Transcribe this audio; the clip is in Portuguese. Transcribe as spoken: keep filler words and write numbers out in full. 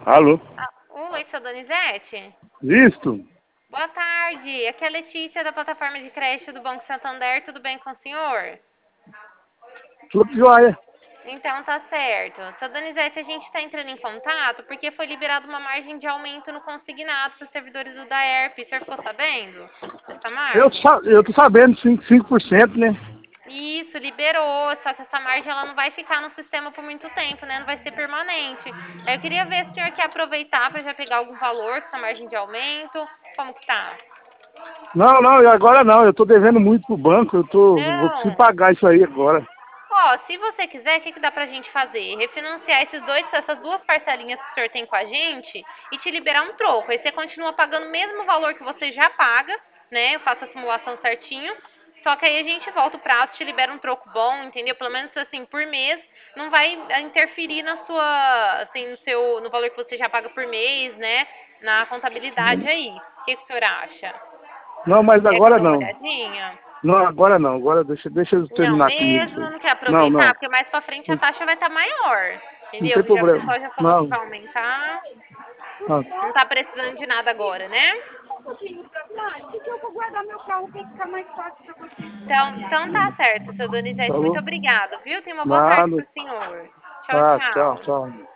Alô? Ah, oi, sou Donizete? Visto? Boa tarde, aqui é a Letícia da plataforma de crédito do Banco Santander, tudo bem com o senhor? Tudo jóia. Então tá certo. Seu Donizete, a gente está entrando em contato porque foi liberada uma margem de aumento no consignado para os servidores do DAERP. O senhor ficou sabendo dessa Eu, margem? sa- eu tô sabendo, cinco cinco por cento, né? Isso, liberou, só que essa margem ela não vai ficar no sistema por muito tempo, né? Não vai ser permanente. Eu queria ver se o senhor quer aproveitar para já pegar algum valor com essa margem de aumento. Como que tá? Não, não, e agora não. Eu tô devendo muito pro banco. Eu tô. Vou precisar Não. pagar isso aí agora. Ó, se você quiser, o que, que dá pra gente fazer? Refinanciar esses dois, essas duas parcelinhas que o senhor tem com a gente e te liberar um troco. Aí você continua pagando o mesmo valor que você já paga, né? Eu faço a simulação certinho. Só que aí a gente volta o prazo, te libera um troco bom, entendeu? Pelo menos assim, por mês, não vai interferir na sua, assim, no seu, no valor que você já paga por mês, né? Na contabilidade aí. O que, que o senhor acha? Não, mas Quer que eu agora dê uma não. olhadinha? Não, agora não. Agora deixa, deixa eu Não terminar comigo isso mesmo, aí. não quer Não, aproveitar, não. porque mais pra frente a Não, taxa vai estar maior. não Entendeu? tem Que já, o problema. pessoal já falou que Não. vai aumentar. não. Não tá precisando de nada agora, né? Um pouquinho pra lá, porque eu vou guardar meu carro para ficar mais fácil para você Então, encontrar. então tá certo, seu Donizete. Muito Falou? obrigado, viu? Tenha uma boa tarde Nada. pro senhor. Tchau, Tá, tchau, tchau. tchau.